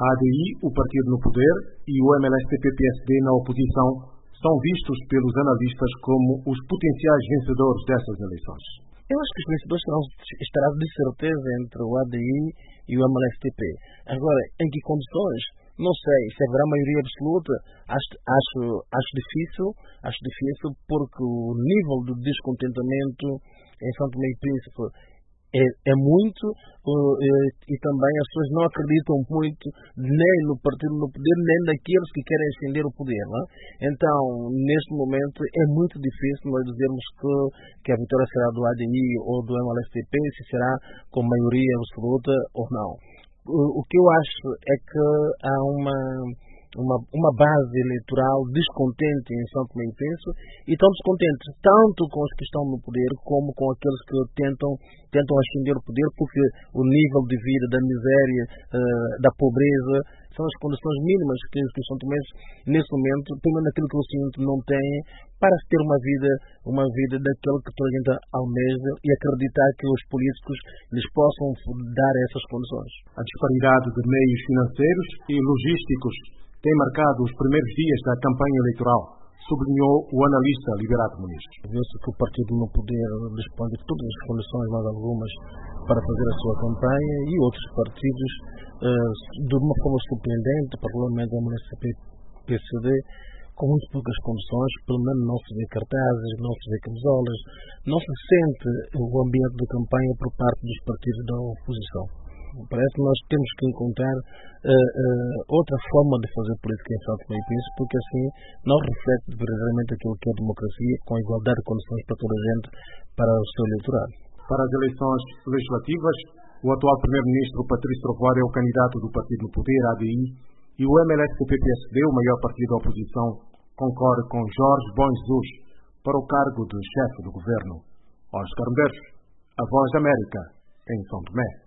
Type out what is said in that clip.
A ADI, o partido no poder, e o MLSTP-PSD na oposição são vistos pelos analistas como os potenciais vencedores dessas eleições. Eu acho que os vencedores estarão de certeza entre o ADI e o MLSTP. Agora, em que condições? Não sei. Se haverá maioria absoluta, acho difícil porque o nível de descontentamento em São Tomé e Príncipe é muito e também as pessoas não acreditam muito nem no partido no poder, nem naqueles que querem ascender o poder. Não é? Então, neste momento, é muito difícil nós dizermos que a vitória será do ADI ou do MLSTP, se será com maioria absoluta ou não. O que eu acho é que há uma base eleitoral descontente em São Tomé e Príncipe e estão descontentes tanto com os que estão no poder como com aqueles que tentam ascender o poder, porque o nível de vida, da miséria, da pobreza são as condições mínimas que os São Tomenses nesse momento, pelo menos naquilo que eu sinto, não têm para ter uma vida daquele que toda a gente almeja e acreditar que os políticos lhes possam dar essas condições. A disparidade de meios financeiros e logísticos tem marcado os primeiros dias da campanha eleitoral, sublinhou o analista Liberato Muniz. Vê-se que o partido no poder dispõe de todas as condições, mais algumas, para fazer a sua campanha e outros partidos, de uma forma surpreendente, particularmente o MLSTP-PSD, com muito poucas condições, pelo menos não se vê cartazes, não se vê camisolas, não se sente o ambiente de campanha por parte dos partidos da oposição. Parece que nós temos que encontrar outra forma de fazer política em São Tomé e Príncipe, porque assim não reflete verdadeiramente aquilo que é a democracia, com a igualdade de condições para toda a gente, para o seu eleitorado. Para as eleições legislativas, o atual primeiro-ministro Patrício Trovoada é o candidato do partido no poder, ADI, e o MLSTP-PSD, o maior partido da oposição, concorre com Jorge Bom Jesus para o cargo de chefe do governo. Oscar Medeiros, a Voz da América, em São Tomé.